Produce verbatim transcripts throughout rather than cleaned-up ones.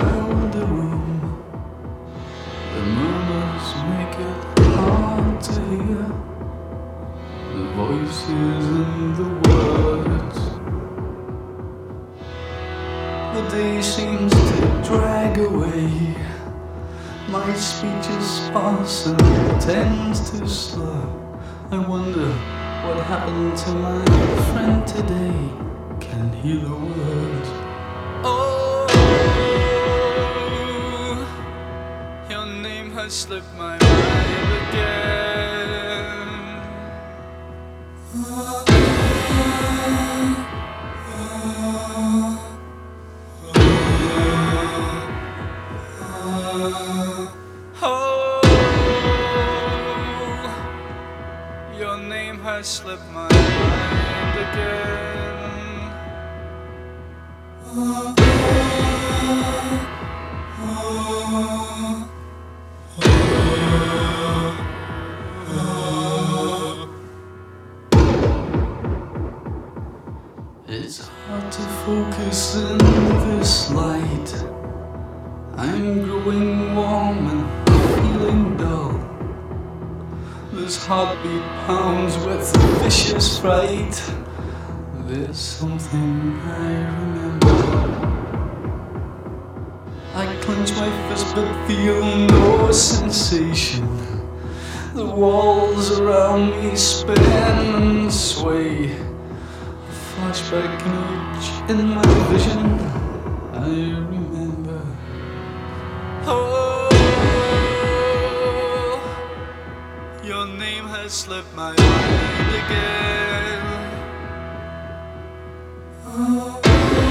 crowd the room. The murmurs make it hard to hear the voices and the words. The day seems to drag away. My speech is sparse and tends to slur. I wonder what happened to my friend today. Can hear the words. Oh, your name has slipped my mind again. Oh, your name has slipped my mind again. Oh, oh, oh, oh. It's hard to focus in this light. I'm growing warm and feeling dull. This heartbeat pounds with vicious fright. There's something I remember. I clench my fist but feel no sensation. The walls around me spin and sway. A flashback image in my vision. I remember. Oh, your name has slipped my mind again. Oh,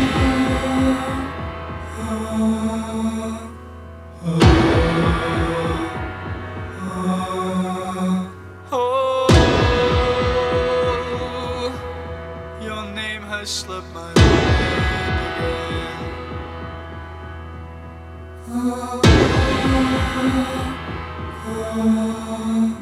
oh, oh, oh, oh, your name has slipped my mind again. Oh, oh,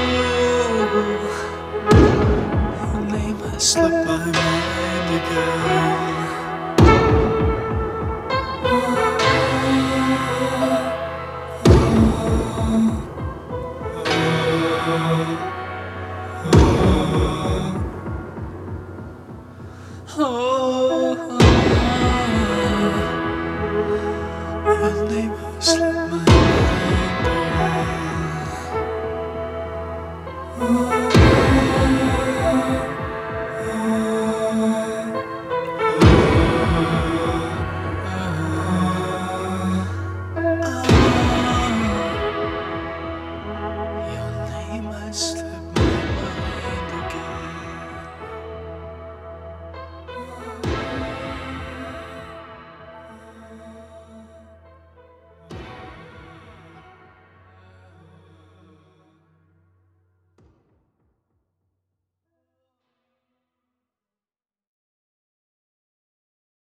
slipped my mind again.